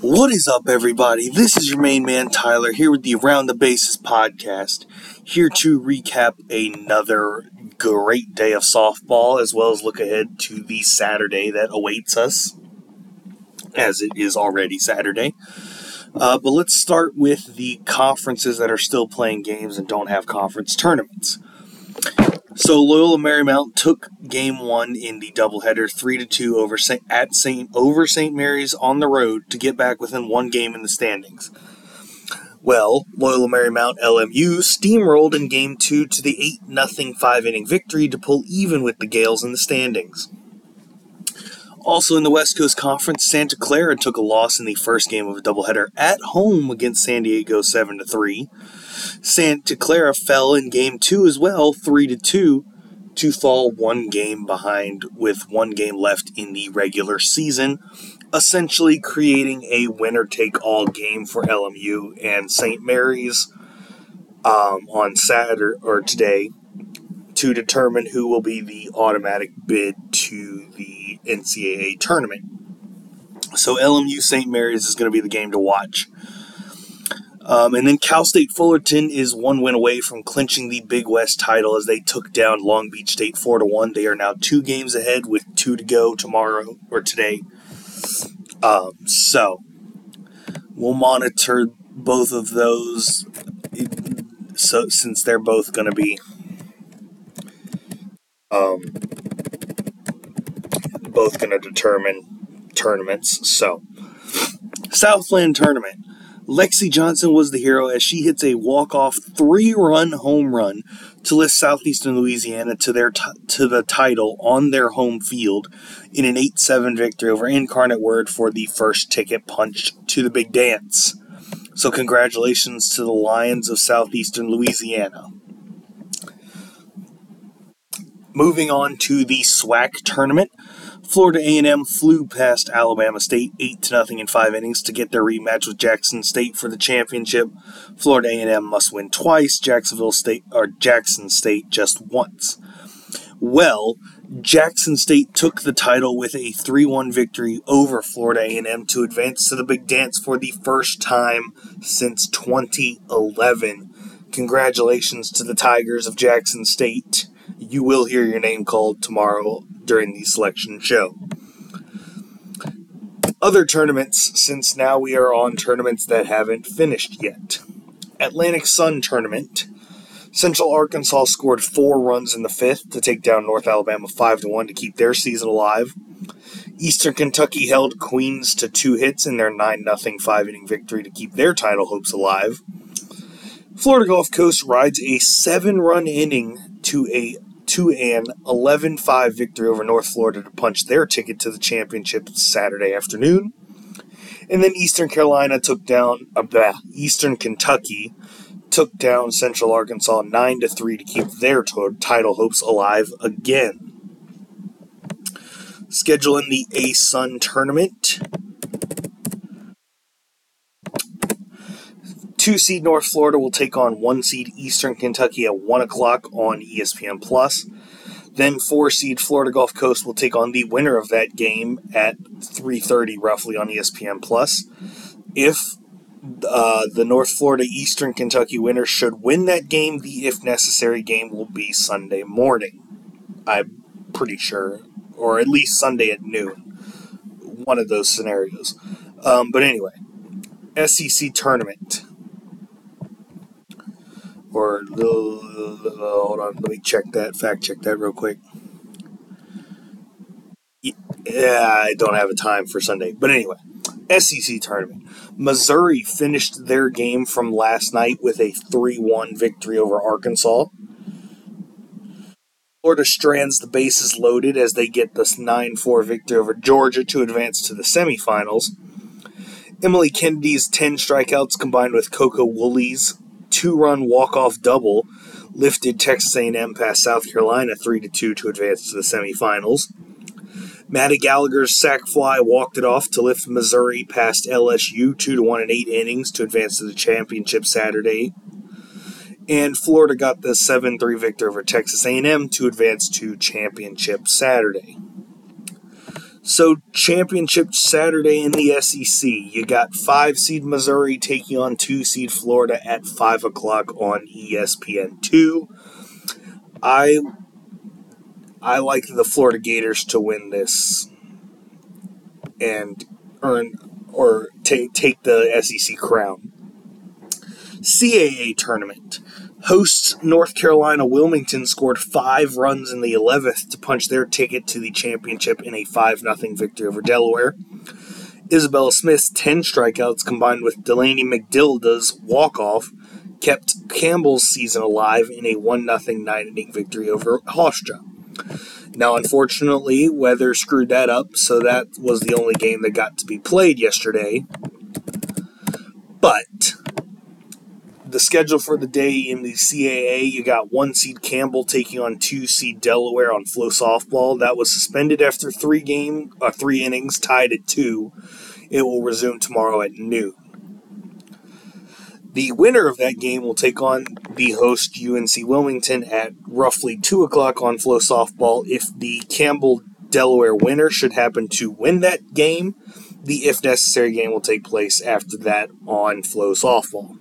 What is up, everybody? This is your main man, Tyler, here with the Around the Bases podcast, here to recap another great day of softball, as well as look ahead to the Saturday that awaits us, as it is already Saturday. But let's start with the conferences that are still playing games and don't have conference tournaments. So Loyola Marymount took Game 1 in the doubleheader 3-2 over St. Mary's on the road to get back within one game in the standings. Well, Loyola Marymount LMU steamrolled in Game 2 to the 8-0 5-inning victory to pull even with the Gales in the standings. Also in the West Coast Conference, Santa Clara took a loss in the first game of a doubleheader at home against San Diego 7-3. Santa Clara fell in Game 2 as well, 3-2, to fall one game behind with one game left in the regular season, essentially creating a winner-take-all game for LMU and St. Mary's on Saturday or today to determine who will be the automatic bid to the NCAA tournament. So LMU St. Mary's is going to be the game to watch. And then Cal State Fullerton is one win away from clinching the Big West title as they took down Long Beach State 4-1. They are now 2 games ahead with 2 to go tomorrow or today. So we'll monitor both of those. So since they're both going to be determine tournaments. So Southland Tournament. Lexi Johnson was the hero as she hits a walk-off 3-run home run to lift Southeastern Louisiana to the title on their home field in an 8-7 victory over Incarnate Word for the first ticket punched to the big dance. So congratulations to the Lions of Southeastern Louisiana. Moving on to the SWAC tournament, Florida A&M flew past Alabama State 8-0 in 5 innings to get their rematch with Jackson State for the championship. Florida A&M must win twice, Jackson State just once. Well, Jackson State took the title with a 3-1 victory over Florida A&M to advance to the big dance for the first time since 2011. Congratulations to the Tigers of Jackson State. You will hear your name called tomorrow during the selection show. Other tournaments, since now we are on tournaments that haven't finished yet. Atlantic Sun Tournament. Central Arkansas scored 4 runs in the 5th to take down North Alabama 5-1 to keep their season alive. Eastern Kentucky held Queens to 2 hits in their 9-0 5-inning victory to keep their title hopes alive. Florida Gulf Coast rides a 7-run inning to an 11-5 victory over North Florida to punch their ticket to the championship Saturday afternoon. And then Eastern Kentucky took down Central Arkansas 9-3 to keep their title hopes alive again. Schedule in the A-Sun tournament. 2-seed North Florida will take on 1-seed Eastern Kentucky at 1 o'clock on ESPN+. Then 4-seed Florida Gulf Coast will take on the winner of that game at 3:30 roughly on ESPN+. If the North Florida Eastern Kentucky winner should win that game, the if necessary game will be Sunday morning. I'm pretty sure. Or at least Sunday at noon. One of those scenarios. But anyway, SEC tournament. Hold on, let me fact check that real quick. Yeah, I don't have a time for Sunday. But anyway, SEC tournament. Missouri finished their game from last night with a 3-1 victory over Arkansas. Florida strands the bases loaded as they get this 9-4 victory over Georgia to advance to the semifinals. Emily Kennedy's 10 strikeouts combined with Coco Woolley's 2-run walk-off double lifted Texas A&M past South Carolina 3-2 to advance to the semifinals. Maddie Gallagher's sac fly walked it off to lift Missouri past LSU 2-1 in 8 innings to advance to the championship Saturday. And Florida got the 7-3 victory over Texas A&M to advance to championship Saturday. So, championship Saturday in the SEC. You got 5-seed Missouri taking on 2-seed Florida at 5 o'clock on ESPN2. I like the Florida Gators to win this and earn or take the SEC crown. CAA tournament. Hosts North Carolina Wilmington scored 5 runs in the 11th to punch their ticket to the championship in a 5-0 victory over Delaware. Isabella Smith's 10 strikeouts combined with Delaney McDilda's walk-off kept Campbell's season alive in a 1-0 9-inning victory over Hofstra. Now, unfortunately, weather screwed that up, so that was the only game that got to be played yesterday. But the schedule for the day in the CAA, you got 1-seed Campbell taking on 2-seed Delaware on Flow Softball. That was suspended after 3 innings, tied at 2. It will resume tomorrow at noon. The winner of that game will take on the host UNC Wilmington at roughly 2 o'clock on Flow Softball. If the Campbell-Delaware winner should happen to win that game, the if necessary game will take place after that on Flow Softball.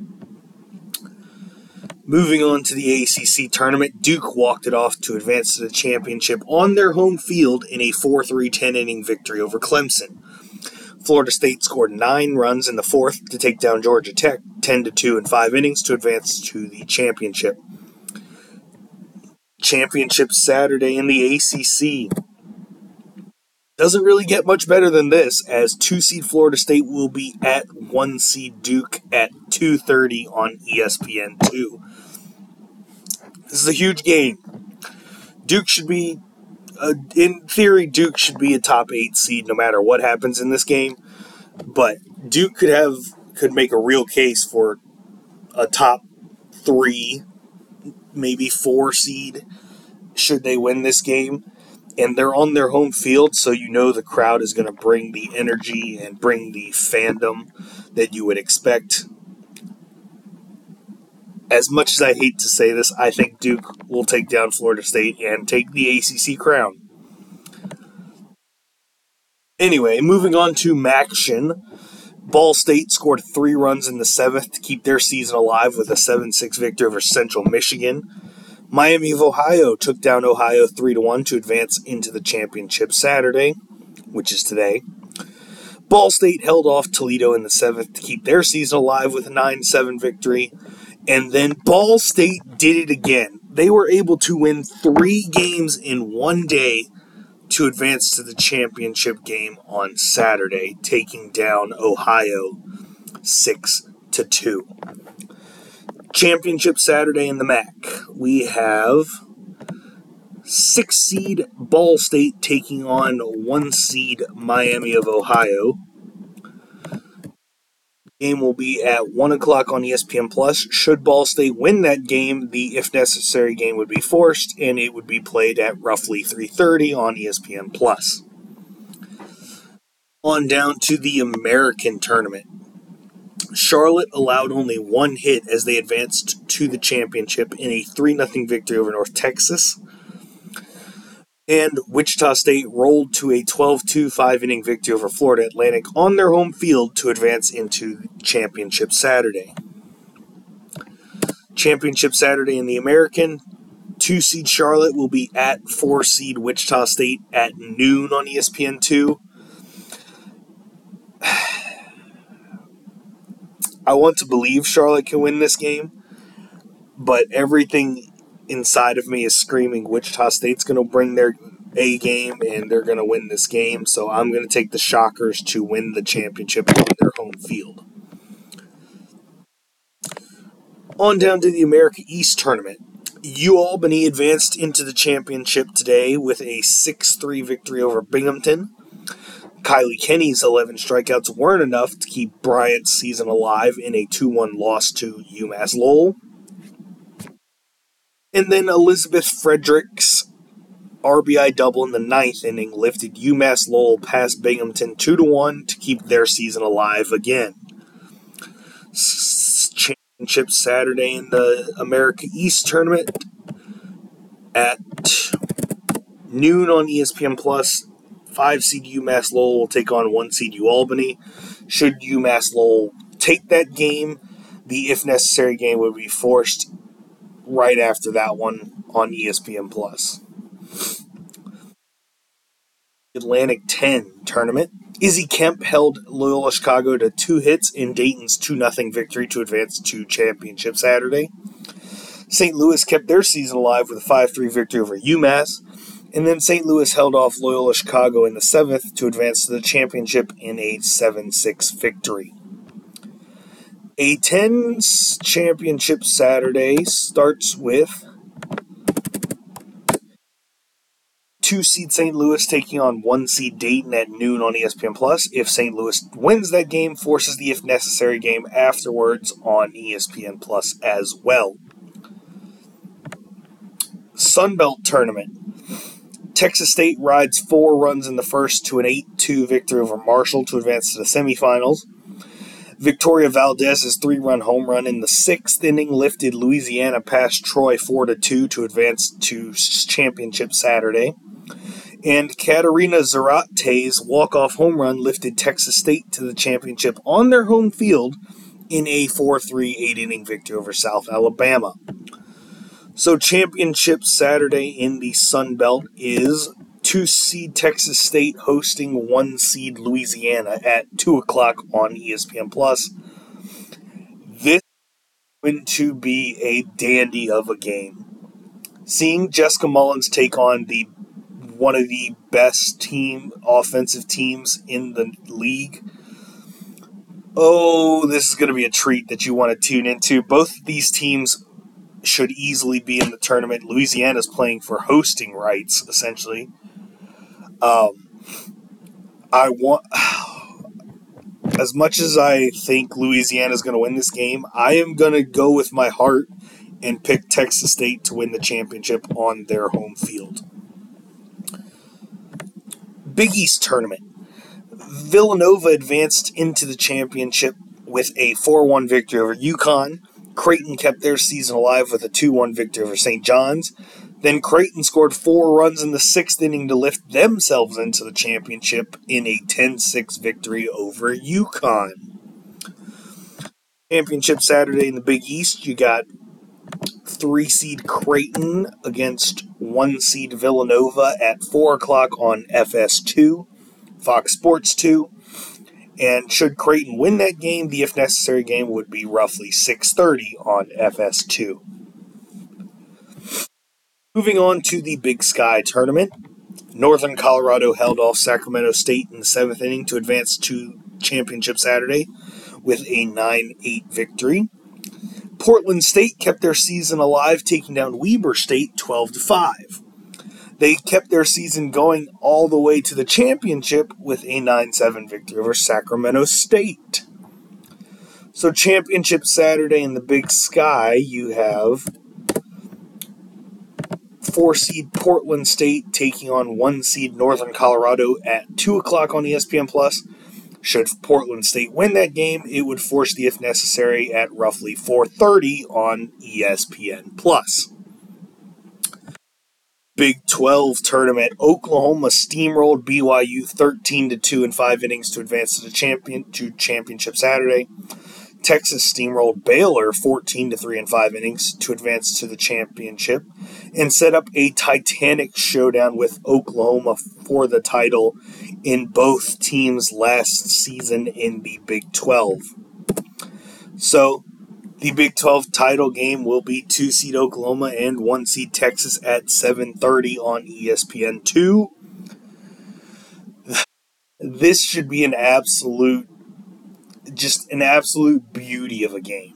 Moving on to the ACC tournament, Duke walked it off to advance to the championship on their home field in a 4-3 10-inning victory over Clemson. Florida State scored 9 runs in the 4th to take down Georgia Tech 10-2 in 5 innings to advance to the championship. Championship Saturday in the ACC. Doesn't really get much better than this, as 2-seed Florida State will be at 1-seed Duke at 2:30 on ESPN2. This is a huge game. Duke should be, in theory, Duke should be a top 8 seed no matter what happens in this game. But Duke could make a real case for a top 3, maybe 4 seed should they win this game. And they're on their home field, so you know the crowd is going to bring the energy and bring the fandom that you would expect. As much as I hate to say this, I think Duke will take down Florida State and take the ACC crown. Anyway, moving on to MACtion. Ball State scored 3 runs in the 7th to keep their season alive with a 7-6 victory over Central Michigan. Miami of Ohio took down Ohio 3-1 to advance into the championship Saturday, which is today. Ball State held off Toledo in the 7th to keep their season alive with a 9-7 victory. And then Ball State did it again. They were able to win 3 games in one day to advance to the championship game on Saturday, taking down Ohio 6-2. Championship Saturday in the MAC. We have 6-seed Ball State taking on 1-seed Miami of Ohio. Game will be at 1 o'clock on ESPN+. Should Ball State win that game, the if necessary game would be forced, and it would be played at roughly 3:30 on ESPN+. On down to the American tournament. Charlotte allowed only 1 hit as they advanced to the championship in a 3-0 victory over North Texas. And Wichita State rolled to a 12-2 5-inning victory over Florida Atlantic on their home field to advance into Championship Saturday. Championship Saturday in the American. 2-seed Charlotte will be at 4-seed Wichita State at noon on ESPN2. I want to believe Charlotte can win this game, but everything inside of me is screaming Wichita State's going to bring their A game and they're going to win this game, so I'm going to take the Shockers to win the championship on their home field. On down to the America East tournament. UAlbany advanced into the championship today with a 6-3 victory over Binghamton. Kylie Kenny's 11 strikeouts weren't enough to keep Bryant's season alive in a 2-1 loss to UMass Lowell. And then Elizabeth Frederick's RBI double in the 9th inning lifted UMass Lowell past Binghamton 2-1 to keep their season alive again. Championship Saturday in the America East tournament at noon on ESPN+. 5 seed UMass Lowell will take on 1 seed UAlbany. Should UMass Lowell take that game, the if necessary game would be forced right after that one on ESPN+. Atlantic 10 tournament. Izzy Kemp held Loyola Chicago to 2 hits in Dayton's 2-0 victory to advance to championship Saturday. St. Louis kept their season alive with a 5-3 victory over UMass, and then St. Louis held off Loyola Chicago in the 7th to advance to the championship in a 7-6 victory. A10's championship Saturday starts with 2 seed St. Louis taking on 1 seed Dayton at noon on ESPN+. If St. Louis wins that game, forces the if necessary game afterwards on ESPN+ as well. Sunbelt Tournament. Texas State rides 4 runs in the first to an 8-2 victory over Marshall to advance to the semifinals. Victoria Valdez's 3-run home run in the 6th inning lifted Louisiana past Troy 4-2 to advance to championship Saturday. And Katarina Zarate's walk-off home run lifted Texas State to the championship on their home field in a 4-3 8-inning victory over South Alabama. So championship Saturday in the Sun Belt is 2 seed Texas State hosting 1 seed Louisiana at 2 o'clock on ESPN+. This is going to be a dandy of a game. Seeing Jessica Mullins take on one of the best offensive teams in the league, this is going to be a treat that you want to tune into. Both of these teams should easily be in the tournament. Louisiana's playing for hosting rights, essentially. As much as I think Louisiana's going to win this game, I am going to go with my heart and pick Texas State to win the championship on their home field. Big East Tournament. Villanova advanced into the championship with a 4-1 victory over UConn. Creighton kept their season alive with a 2-1 victory over St. John's. Then Creighton scored 4 runs in the 6th inning to lift themselves into the championship in a 10-6 victory over UConn. Championship Saturday in the Big East, you got 3 seed Creighton against 1 seed Villanova at 4 o'clock on FS2, Fox Sports 2. And should Creighton win that game, the if necessary game would be roughly 6:30 on FS2. Moving on to the Big Sky Tournament. Northern Colorado held off Sacramento State in the 7th inning to advance to championship Saturday with a 9-8 victory. Portland State kept their season alive, taking down Weber State 12-5. They kept their season going all the way to the championship with a 9-7 victory over Sacramento State. So championship Saturday in the Big Sky, you have 4 seed Portland State taking on 1 seed Northern Colorado at 2 o'clock on ESPN+. Should Portland State win that game, it would force the if necessary at roughly 4:30 on ESPN+. Big 12 tournament. Oklahoma steamrolled BYU 13-2 in 5 innings to advance to championship Saturday. Texas steamrolled Baylor 14-3 in 5 innings to advance to the championship and set up a titanic showdown with Oklahoma for the title in both teams' last season in the Big 12. So, the Big 12 title game will be 2 seed Oklahoma and 1 seed Texas at 7:30 on ESPN2. This should be an absolute beauty of a game.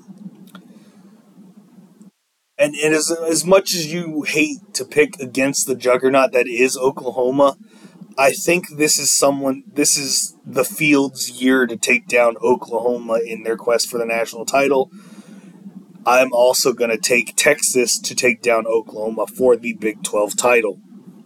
And as much as you hate to pick against the juggernaut that is Oklahoma, I think this is the field's year to take down Oklahoma in their quest for the national title. I'm also going to take Texas to take down Oklahoma for the Big 12 title.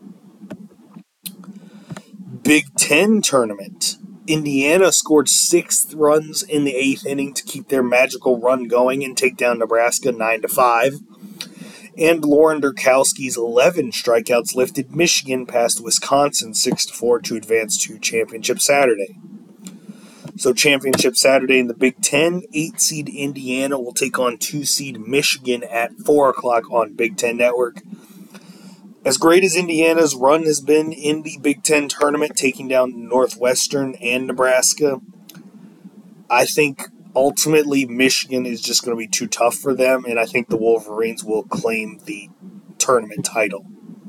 Big 10 tournament. Indiana scored 6 runs in the 8th inning to keep their magical run going and take down Nebraska 9-5. And Lauren Durkowski's 11 strikeouts lifted Michigan past Wisconsin 6-4 to advance to Championship Saturday. So Championship Saturday in the Big Ten, 8-seed Indiana will take on 2-seed Michigan at 4 o'clock on Big Ten Network. As great as Indiana's run has been in the Big Ten tournament, taking down Northwestern and Nebraska, I think ultimately Michigan is just going to be too tough for them, and I think the Wolverines will claim the tournament title.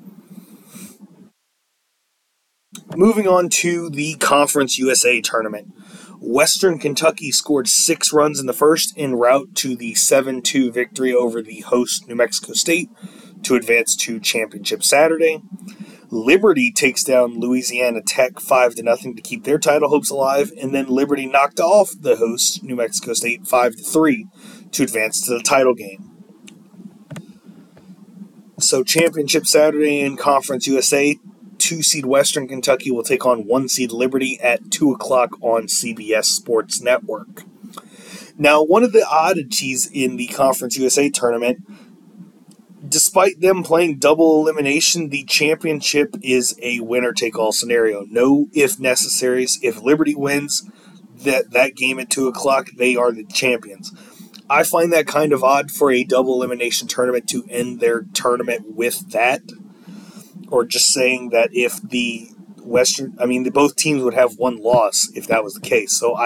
Moving on to the Conference USA tournament. Western Kentucky scored 6 runs in the first en route to the 7-2 victory over the host New Mexico State to advance to Championship Saturday. Liberty takes down Louisiana Tech 5-0 to keep their title hopes alive, and then Liberty knocked off the host New Mexico State 5-3 to advance to the title game. So Championship Saturday in Conference USA, 2-seed Western Kentucky will take on 1-seed Liberty at 2 o'clock on CBS Sports Network. Now, one of the oddities in the Conference USA tournament, despite them playing double elimination, the championship is a winner-take-all scenario. No if necessaries. If Liberty wins that game at 2 o'clock, they are the champions. I find that kind of odd for a double elimination tournament to end their tournament with that. Or just saying that if the both teams would have one loss if that was the case. So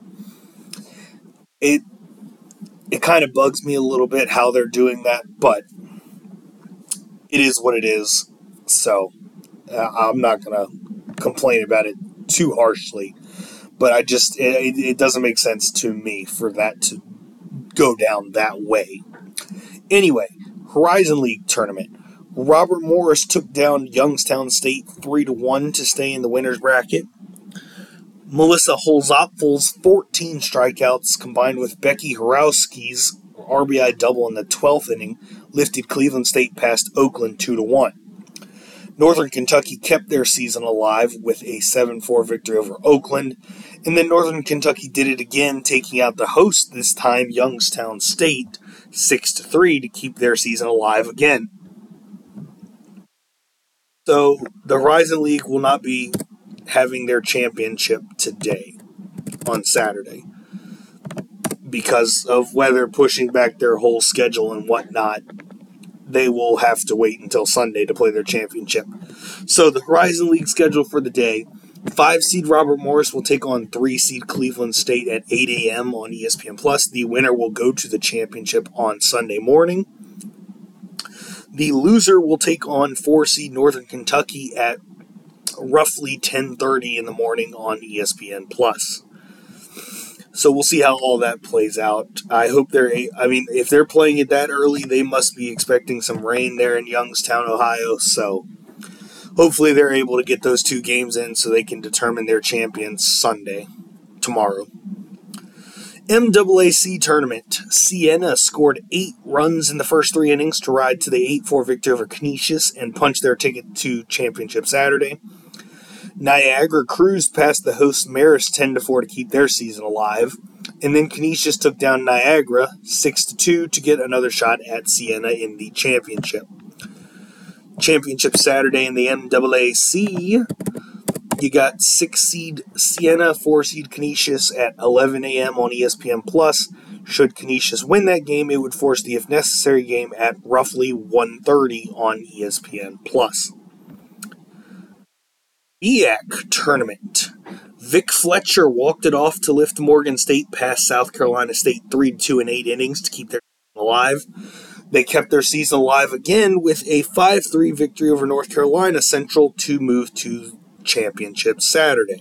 it kind of bugs me a little bit how they're doing that, but it is what it is. So I'm not going to complain about it too harshly, but it doesn't make sense to me for that to go down that way. Anyway, Horizon League tournament. Robert Morris took down Youngstown State 3-1 to stay in the winner's bracket. Melissa Holzapfel's 14 strikeouts combined with Becky Horowski's RBI double in the 12th inning lifted Cleveland State past Oakland 2-1. Northern Kentucky kept their season alive with a 7-4 victory over Oakland, and then Northern Kentucky did it again, taking out the host this time, Youngstown State, 6-3 to keep their season alive again. So the Horizon League will not be having their championship today on Saturday because of weather pushing back their whole schedule and whatnot. They will have to wait until Sunday to play their championship. So the Horizon League schedule for the day, 5-seed Robert Morris will take on 3-seed Cleveland State at 8 a.m. on ESPN+. The winner will go to the championship on Sunday morning. The loser will take on 4-seed Northern Kentucky at roughly 10:30 in the morning on ESPN+. So we'll see how all that plays out. I hope if they're playing it that early, they must be expecting some rain there in Youngstown, Ohio. So hopefully they're able to get those 2 games in so they can determine their champions tomorrow. MAAC tournament. Siena scored 8 runs in the first 3 innings to ride to the 8-4 victory over Canisius and punch their ticket to Championship Saturday. Niagara cruised past the host Marist 10-4 to keep their season alive, and then Canisius took down Niagara 6-2 to get another shot at Siena in the championship. Championship Saturday in the MAAC. You got 6-seed Siena, 4-seed Canisius at 11 a.m. on ESPN+. Should Canisius win that game, it would force the if necessary game at roughly 1:30 on ESPN+. EAC tournament. Vic Fletcher walked it off to lift Morgan State past South Carolina State 3-2 in 8 innings to keep their season alive. They kept their season alive again with a 5-3 victory over North Carolina Central to move to Championship Saturday,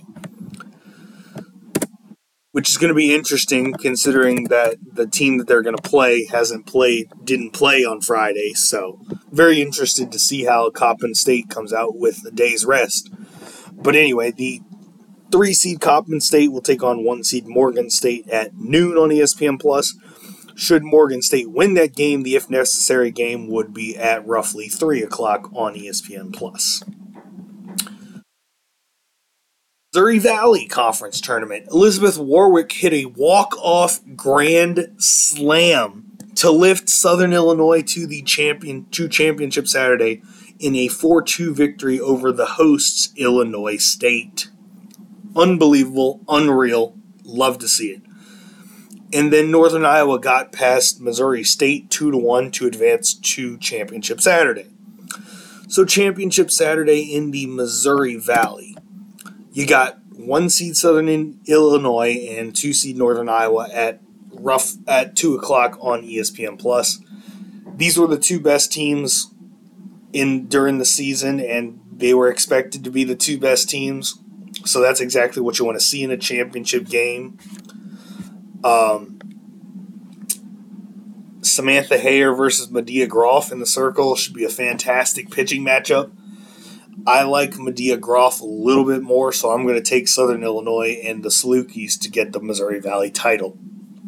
which is going to be interesting considering that the team that they're going to play didn't play on Friday. So very interested to see how Coppin State comes out with a day's rest. But anyway, the 3-seed Coppin State will take on 1-seed Morgan State at noon on ESPN+. Should Morgan State win that game, the if necessary game would be at roughly 3 o'clock on ESPN+. Missouri Valley Conference Tournament. Elizabeth Warwick hit a walk-off grand slam to lift Southern Illinois to the championship Saturday in a 4-2 victory over the hosts, Illinois State. Unbelievable, unreal, love to see it. And then Northern Iowa got past Missouri State 2-1 to advance to Championship Saturday. So Championship Saturday in the Missouri Valley. You got 1 seed Southern Illinois and 2 seed Northern Iowa at 2 o'clock on ESPN+. These were the 2 best teams during the season, and they were expected to be the 2 best teams. So that's exactly what you want to see in a championship game. Samantha Hayer versus Medea Groff in the circle should be a fantastic pitching matchup. I like Medea Groff a little bit more, so I'm going to take Southern Illinois and the Salukis to get the Missouri Valley title.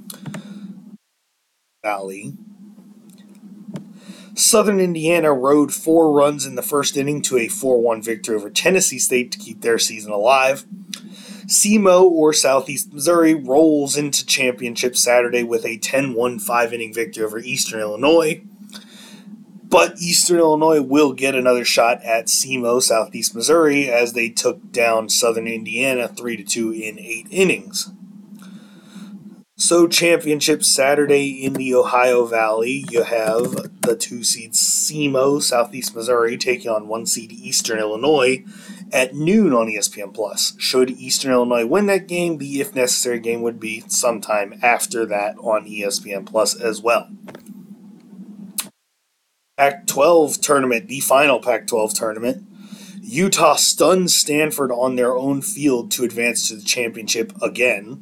Southern Indiana rode 4 runs in the first inning to a 4-1 victory over Tennessee State to keep their season alive. SEMO, or Southeast Missouri, rolls into Championship Saturday with a 10-1 5-inning victory over Eastern Illinois. But Eastern Illinois will get another shot at SEMO, Southeast Missouri, as they took down Southern Indiana 3-2 in 8 innings. So Championship Saturday in the Ohio Valley, you have the 2 seed SEMO, Southeast Missouri, taking on 1 seed Eastern Illinois at noon on ESPN+. Should Eastern Illinois win that game, the if necessary game would be sometime after that on ESPN+ as well. Pac-12 tournament, the final Pac-12 tournament. Utah stuns Stanford on their own field to advance to the championship again.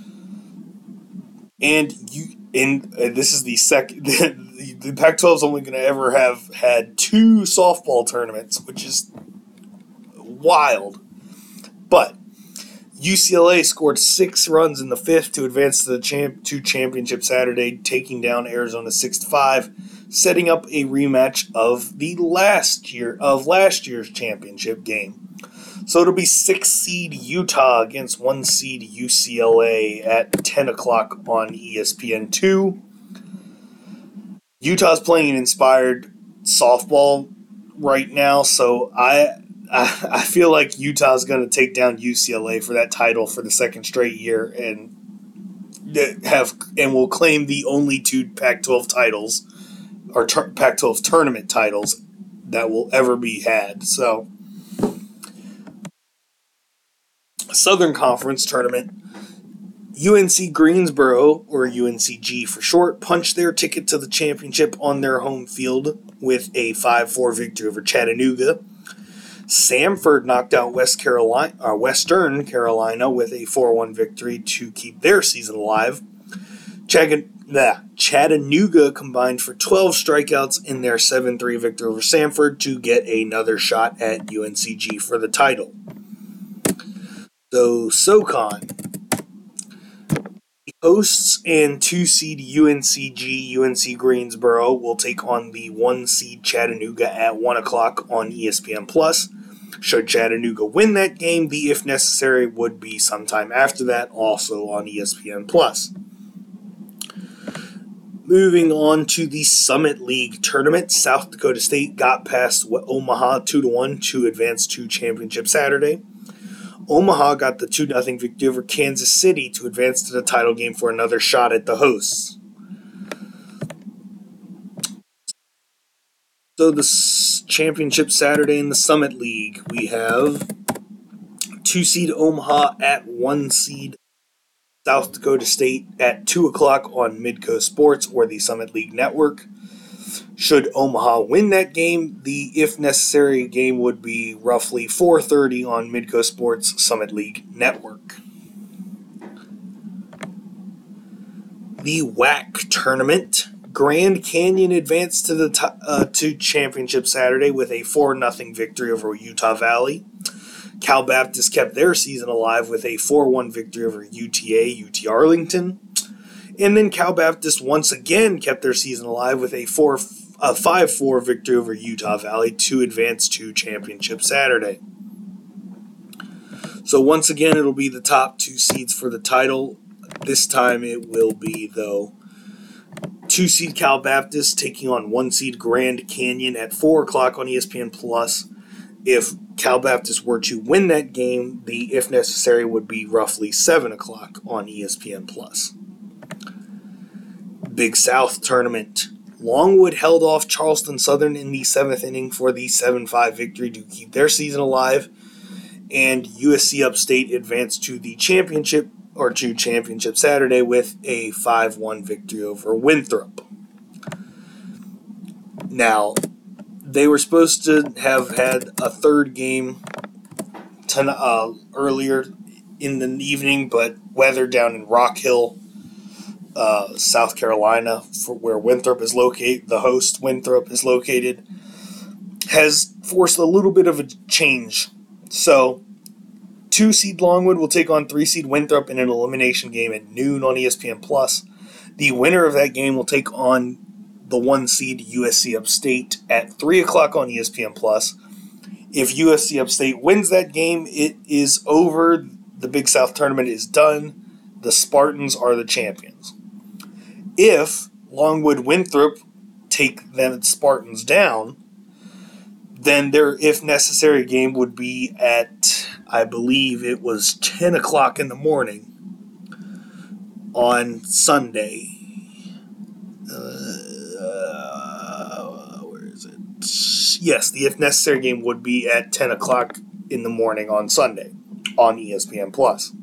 And this is the second. The Pac-12 is only going to ever have had 2 softball tournaments, which is wild. But UCLA scored 6 runs in the 5th to advance to the championship Saturday, taking down Arizona 6-5, setting up a rematch of last year's championship game. So it'll be 6 seed Utah against 1 seed UCLA at 10 o'clock on ESPN2. Utah's playing an inspired softball right now, so I feel like Utah's going to take down UCLA for that title for the second straight year and will claim the only 2 Pac-12 titles or Pac-12 tournament titles that will ever be had. So, Southern Conference tournament. UNC Greensboro, or UNCG for short, punched their ticket to the championship on their home field with a 5-4 victory over Chattanooga. Samford knocked out Western Carolina with a 4-1 victory to keep their season alive. Chattanooga combined for 12 strikeouts in their 7-3 victory over Samford to get another shot at UNCG for the title. So, SoCon. The hosts and 2 seed UNCG, UNC Greensboro, will take on the 1 seed Chattanooga at 1 o'clock on ESPN+. Should Chattanooga win that game, the if necessary would be sometime after that, also on ESPN+. Moving on to the Summit League tournament, South Dakota State got past Omaha 2-1 to advance to Championship Saturday. Omaha got the 2-0 victory over Kansas City to advance to the title game for another shot at the hosts. So the Championship Saturday in the Summit League, we have 2 seed Omaha at 1 seed South Dakota State at 2 o'clock on Midcoast Sports or the Summit League Network. Should Omaha win that game, the if necessary game would be roughly 4:30 on Midcoast Sports Summit League Network. The WAC tournament. Grand Canyon advanced to the to Championship Saturday with a 4-0 victory over Utah Valley. Cal Baptist kept their season alive with a 4-1 victory over UT Arlington. And then Cal Baptist once again kept their season alive with a 5-4 victory over Utah Valley to advance to Championship Saturday. So once again, it'll be the top 2 seeds for the title. This time it will be, though, 2-seed Cal Baptist taking on 1-seed Grand Canyon at 4 o'clock on ESPN+. If Cal Baptist were to win that game, the if necessary would be roughly 7 o'clock on ESPN+. Big South Tournament. Longwood held off Charleston Southern in the 7th inning for the 7-5 victory to keep their season alive, and USC Upstate advanced to the championship Saturday with a 5-1 victory over Winthrop. Now, they were supposed to have had a third game earlier in the evening, but weather down in Rock Hill, South Carolina, where Winthrop is located, the host Winthrop is located, has forced a little bit of a change. So, 2-seed Longwood will take on 3-seed Winthrop in an elimination game at noon on ESPN+. The winner of that game will take on the 1-seed USC Upstate at 3 o'clock on ESPN+. If USC Upstate wins that game, it is over. The Big South Tournament is done. The Spartans are the champions. If Longwood Winthrop take the Spartans down, then their if necessary game would be at, I believe it was 10 o'clock in the morning on Sunday. Where is it? Yes, the if necessary game would be at 10 o'clock in the morning on Sunday on ESPN+.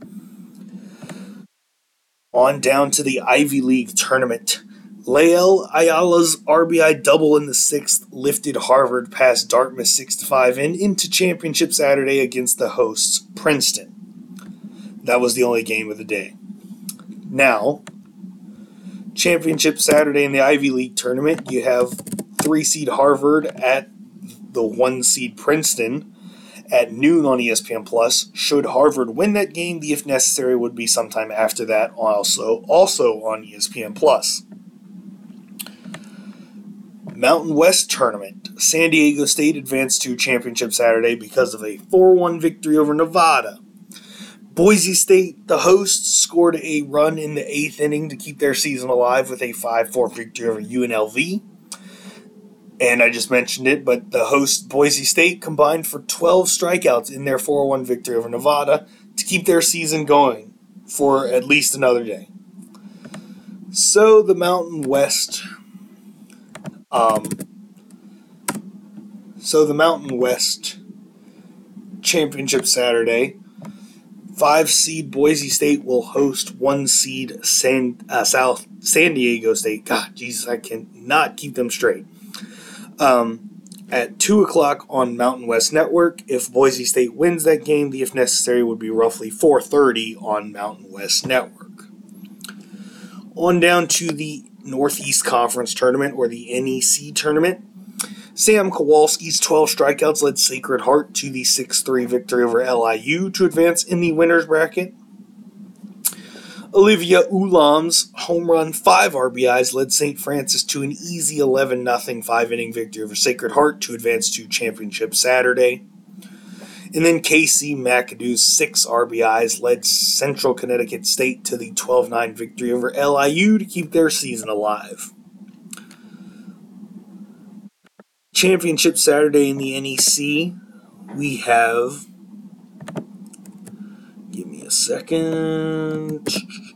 On down to the Ivy League tournament. Lael Ayala's RBI double in the 6th lifted Harvard past Dartmouth 6-5 and into championship Saturday against the hosts, Princeton. That was the only game of the day. Now, championship Saturday in the Ivy League tournament, you have 3-seed Harvard at the 1-seed Princeton at noon on ESPN+. Should Harvard win that game, the if necessary would be sometime after that, also on ESPN+. Mountain West Tournament. San Diego State advanced to championship Saturday because of a 4-1 victory over Nevada. Boise State, the hosts, scored a run in the 8th inning to keep their season alive with a 5-4 victory over UNLV. And I just mentioned it, but the host, Boise State, combined for 12 strikeouts in their 4-1 victory over Nevada to keep their season going for at least another day. So the Mountain West Championship Saturday, 5-seed Boise State will host 1-seed San Diego State. God, Jesus, I cannot keep them straight. At 2 o'clock on Mountain West Network. If Boise State wins that game, the if necessary would be roughly 4:30 on Mountain West Network. On down to the Northeast Conference Tournament, or the NEC Tournament. Sam Kowalski's 12 strikeouts led Sacred Heart to the 6-3 victory over LIU to advance in the winner's bracket. Olivia Ulam's home run 5 RBIs led St. Francis to an easy 11-0 5-inning victory over Sacred Heart to advance to championship Saturday. And then Casey McAdoo's 6 RBIs led Central Connecticut State to the 12-9 victory over LIU to keep their season alive. Championship Saturday in the NEC, we have... Give me a second.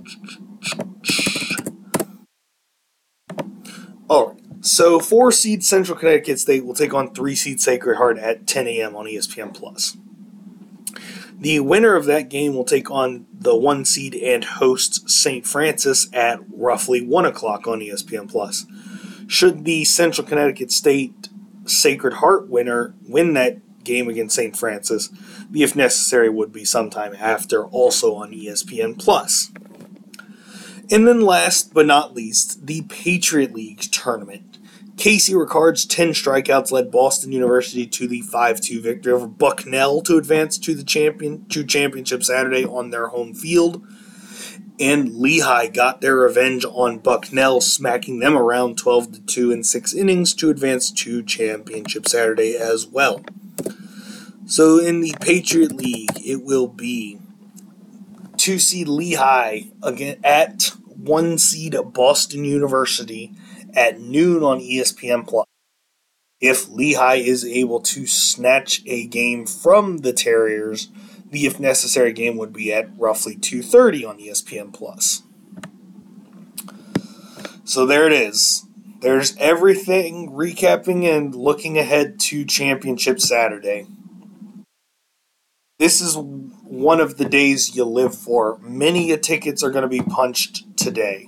Alright, so 4-seed Central Connecticut State will take on 3-seed Sacred Heart at 10 a.m. on ESPN+. The winner of that game will take on the 1-seed and host St. Francis at roughly 1 o'clock on ESPN+. Should the Central Connecticut State Sacred Heart winner win that game against St. Francis, the if necessary would be sometime after, also on ESPN+. And then last but not least, the Patriot League Tournament. Casey Ricard's 10 strikeouts led Boston University to the 5-2 victory over Bucknell to advance to the championship Saturday on their home field. And Lehigh got their revenge on Bucknell, smacking them around 12-2 in 6 innings to advance to championship Saturday as well. So in the Patriot League, it will be 2-seed Lehigh again at 1 seed Boston University at noon on ESPN+. If Lehigh is able to snatch a game from the Terriers, the if necessary game would be at roughly 2:30 on ESPN+. So there it is. There's everything recapping and looking ahead to Championship Saturday. This is one of the days you live for. Many tickets are going to be punched today.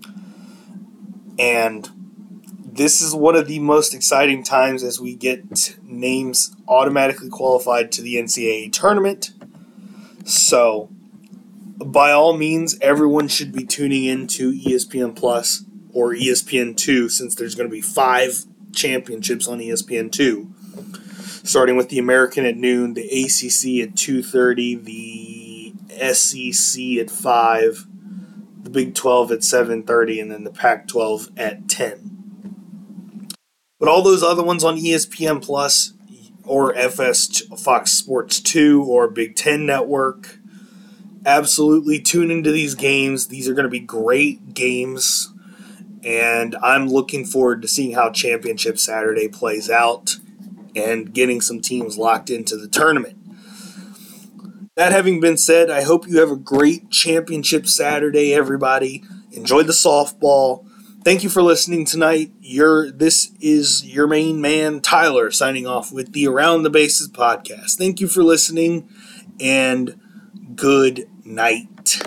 And this is one of the most exciting times as we get names automatically qualified to the NCAA tournament. So, by all means, everyone should be tuning into ESPN Plus or ESPN2 since there's going to be 5 championships on ESPN2. Starting with the American at noon, the ACC at 2:30, the SEC at 5, the Big 12 at 7:30, and then the Pac-12 at 10. But all those other ones on ESPN Plus or Fox Sports 2 or Big Ten Network, absolutely tune into these games. These are going to be great games, and I'm looking forward to seeing how Championship Saturday plays out and getting some teams locked into the tournament. That having been said, I hope you have a great Championship Saturday, everybody. Enjoy the softball. Thank you for listening tonight. This is your main man, Tyler, signing off with the Around the Bases podcast. Thank you for listening, and good night.